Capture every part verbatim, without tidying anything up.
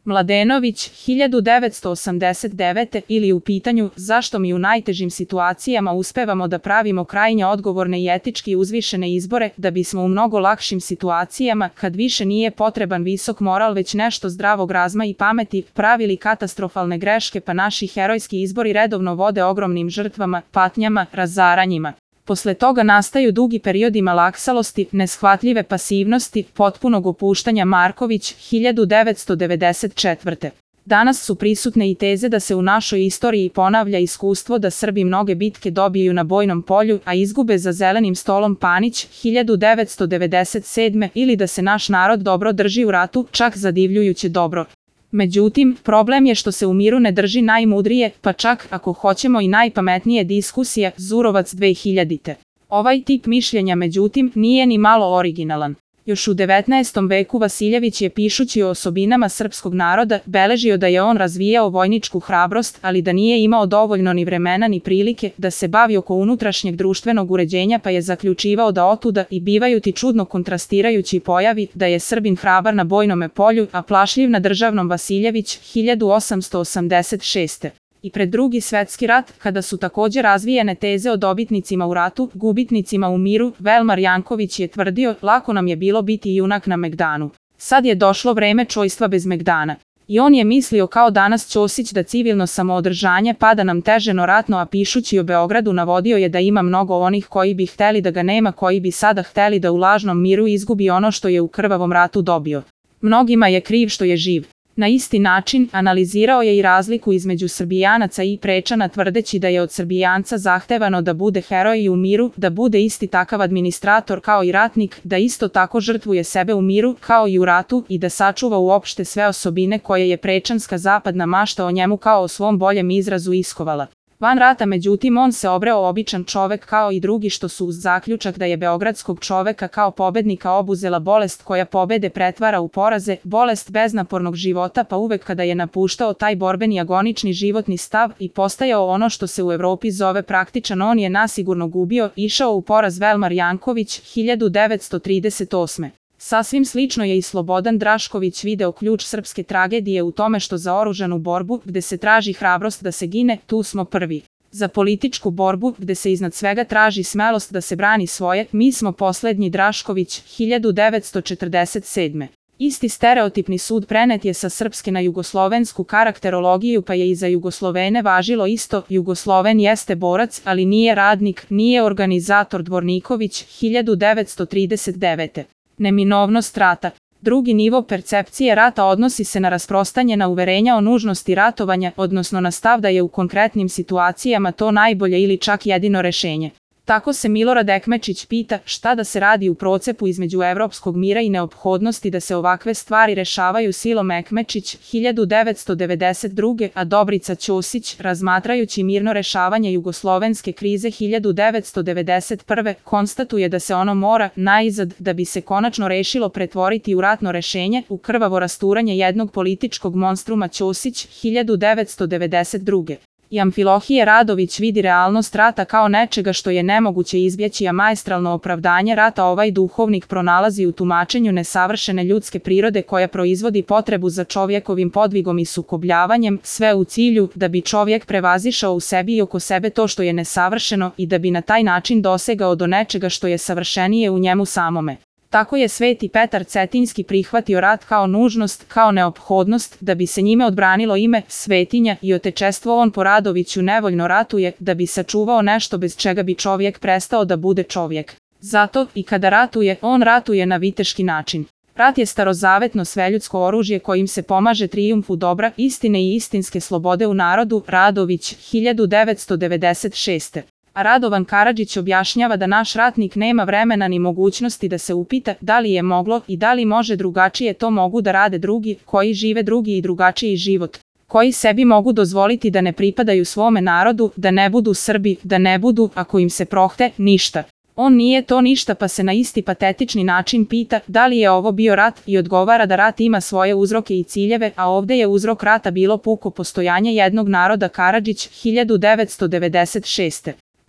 Mladenović, hiljadu devetsto osamdeset devete ili u pitanju zašto mi u najtežim situacijama uspevamo da pravimo krajnje odgovorne i etički uzvišene izbore da bismo u mnogo lakšim situacijama, kad više nije potreban visok moral već nešto zdravog razma i pameti, pravili katastrofalne greške pa naši herojski izbori redovno vode ogromnim žrtvama, patnjama, razaranjima. Posle toga nastaju dugi periodi malaksalosti, neshvatljive pasivnosti, potpunog opuštanja. Marković, hiljadu devetsto devedeset četvrte. Danas su prisutne i teze da se u našoj istoriji ponavlja iskustvo da Srbi mnoge bitke dobiju na bojnom polju, a izgube za zelenim stolom. Panić, hiljadu devetsto devedeset sedme. ili da se naš narod dobro drži u ratu, čak zadivljujuće dobro. Međutim, problem je što se u miru ne drži najmudrije, pa čak, ako hoćemo, i najpametnije diskusije. Zurovac, dve hiljadite. Ovaj tip mišljenja, međutim, nije ni malo originalan. Još u devetnaestom veku Vasiljević je, pišući o osobinama srpskog naroda, beležio da je on razvijao vojničku hrabrost, ali da nije imao dovoljno ni vremena ni prilike da se bavi oko unutrašnjeg društvenog uređenja, pa je zaključivao da otuda i bivaju ti čudno kontrastirajući pojavi da je Srbin hrabar na bojnome polju, a plašljiv na državnom. Vasiljević, hiljadu osamsto osamdeset šeste. I pred Drugi svetski rat, kada su također razvijene teze o dobitnicima u ratu, gubitnicima u miru, Velmar Janković je tvrdio, lako nam je bilo biti junak na Megdanu. Sad je došlo vreme čojstva bez Megdana. I on je mislio kao danas Ćosić da civilno samoodržanje pada nam teže no ratno, a pišući o Beogradu navodio je da ima mnogo onih koji bi hteli da ga nema, koji bi sada hteli da u lažnom miru izgubi ono što je u krvavom ratu dobio. Mnogima je kriv što je živ. Na isti način analizirao je i razliku između Srbijanaca i Prečana, tvrdeći da je od Srbijanca zahtevano da bude heroj i u miru, da bude isti takav administrator kao i ratnik, da isto tako žrtvuje sebe u miru kao i u ratu i da sačuva uopšte sve osobine koje je prečanska zapadna mašta o njemu kao o svom boljem izrazu iskovala. Van rata, međutim, on se obreo običan čovek kao i drugi, što su uz zaključak da je beogradskog čoveka kao pobednika obuzela bolest koja pobede pretvara u poraze, bolest beznapornog života, pa uvek kada je napuštao taj borbeni agonični životni stav i postajao ono što se u Evropi zove praktičan, on je nasigurno gubio, išao u poraz. Velmar Janković, hiljadu devetsto trideset osme. Sasvim slično je i Slobodan Drašković video ključ srpske tragedije u tome što za oružanu borbu, gde se traži hrabrost da se gine, tu smo prvi. Za političku borbu, gde se iznad svega traži smelost da se brani svoje, mi smo poslednji. Drašković, hiljadu devetsto četrdeset sedme. Isti stereotipni sud prenet je sa srpske na jugoslovensku karakterologiju, pa je i za Jugoslovene važilo isto. Jugosloven jeste borac, ali nije radnik, nije organizator. Dvorniković, hiljadu devetsto trideset devete. Neminovnost rata. Drugi nivo percepcije rata odnosi se na rasprostanjena uverenja o nužnosti ratovanja, odnosno na stav da je u konkretnim situacijama to najbolje ili čak jedino rešenje. Tako se Milorad Ekmečić pita šta da se radi u procepu između evropskog mira i neophodnosti da se ovakve stvari rešavaju silom. Ekmečić, hiljadu devetsto devedeset druge. a Dobrica Ćosić, razmatrajući mirno rešavanje jugoslovenske krize hiljadu devetsto devedeset prve. konstatuje da se ono mora, naizad, da bi se konačno rešilo, pretvoriti u ratno rešenje, u krvavo rasturanje jednog političkog monstruma. Ćosić, hiljadu devetsto devedeset druge. I Amfilohije Radović vidi realnost rata kao nečega što je nemoguće izbjeći, a maestralno opravdanje rata ovaj duhovnik pronalazi u tumačenju nesavršene ljudske prirode koja proizvodi potrebu za čovjekovim podvigom i sukobljavanjem, sve u cilju da bi čovjek prevazišao u sebi i oko sebe to što je nesavršeno i da bi na taj način dosegao do nečega što je savršenije u njemu samome. Tako je Sveti Petar Cetinjski prihvatio rat kao nužnost, kao neophodnost, da bi se njime odbranilo ime, svetinja i otečestvo. On po Radoviću nevoljno ratuje, da bi sačuvao nešto bez čega bi čovjek prestao da bude čovjek. Zato, i kada ratuje, on ratuje na viteški način. Rat je starozavetno sveljudsko oružje kojim se pomaže trijumfu dobra, istine i istinske slobode u narodu. Radović, hiljadu devetsto devedeset šeste. A Radovan Karadžić objašnjava da naš ratnik nema vremena ni mogućnosti da se upita da li je moglo i da li može drugačije. To mogu da rade drugi, koji žive drugi i drugačiji život, koji sebi mogu dozvoliti da ne pripadaju svome narodu, da ne budu Srbi, da ne budu, ako im se prohte, ništa. On nije to ništa, pa se na isti patetični način pita da li je ovo bio rat i odgovara da rat ima svoje uzroke i ciljeve, a ovdje je uzrok rata bilo puko postojanje jednog naroda. Karadžić, hiljadu devetsto devedeset šeste.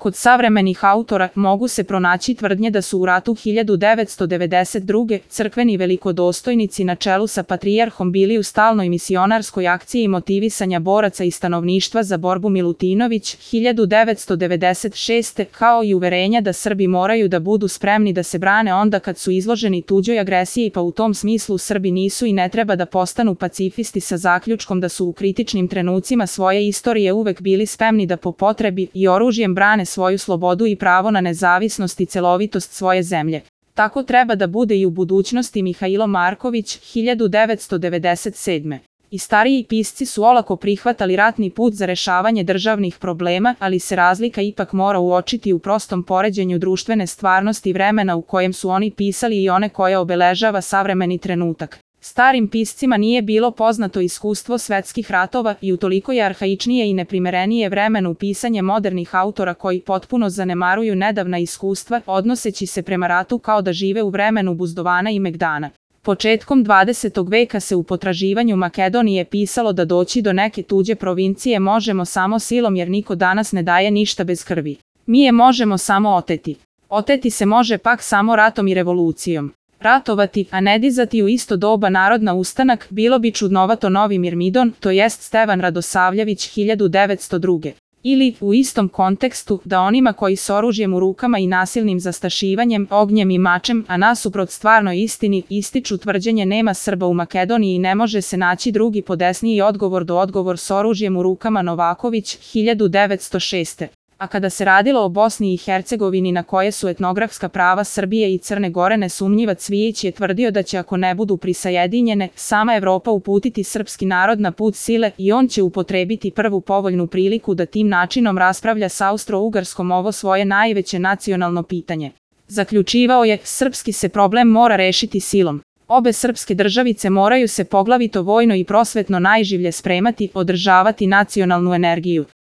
Kod savremenih autora mogu se pronaći tvrdnje da su u ratu hiljadu devetsto devedeset druge. crkveni velikodostojnici na čelu sa patrijarhom bili u stalnoj misionarskoj akciji motivisanja boraca i stanovništva za borbu. Milutinović, hiljadu devetsto devedeset šeste. kao i uverenja da Srbi moraju da budu spremni da se brane onda kad su izloženi tuđoj agresiji, pa u tom smislu Srbi nisu i ne treba da postanu pacifisti, sa zaključkom da su u kritičnim trenucima svoje istorije uvek bili spremni da po potrebi i oružjem brane svoju slobodu i pravo na nezavisnost i celovitost svoje zemlje. Tako treba da bude i u budućnosti. Mihailo Marković, hiljadu devetsto devedeset sedme. I stariji pisci su olako prihvatali ratni put za rešavanje državnih problema, ali se razlika ipak mora uočiti u prostom poređenju društvene stvarnosti vremena u kojem su oni pisali i one koje obeležava savremeni trenutak. Starim piscima nije bilo poznato iskustvo svetskih ratova i utoliko je arhaičnije i neprimerenije vremenu pisanje modernih autora koji potpuno zanemaruju nedavna iskustva, odnoseći se prema ratu kao da žive u vremenu Buzdovana i Megdana. Početkom dvadesetog veka se u potraživanju Makedonije pisalo da doći do neke tuđe provincije možemo samo silom, jer niko danas ne daje ništa bez krvi. Mi je možemo samo oteti. Oteti se može pak samo ratom i revolucijom. Ratovati, a ne dizati u isto doba narod na ustanak, bilo bi čudnovato. Novi Mirmidon, to jest Stevan Radosavljević, hiljadu devetsto druge. Ili, u istom kontekstu, da onima koji s oružjem u rukama i nasilnim zastašivanjem, ognjem i mačem, a nasuprot stvarnoj istini, ističu tvrđenje nema Srba u Makedoniji i ne može se naći drugi podesniji odgovor do odgovor s oružjem u rukama. Novaković, hiljadu devetsto šeste. A kada se radilo o Bosni i Hercegovini, na koje su etnografska prava Srbije i Crne Gore nesumnjiva, Cvijić je tvrdio da će, ako ne budu prisajedinjene, sama Evropa uputiti srpski narod na put sile i on će upotrebiti prvu povoljnu priliku da tim načinom raspravlja s Austro-Ugarskom ovo svoje najveće nacionalno pitanje. Zaključivao je, srpski se problem mora rešiti silom. Obe srpske državice moraju se poglavito vojno i prosvetno najživlje spremati, održavati nacionalnu energiju.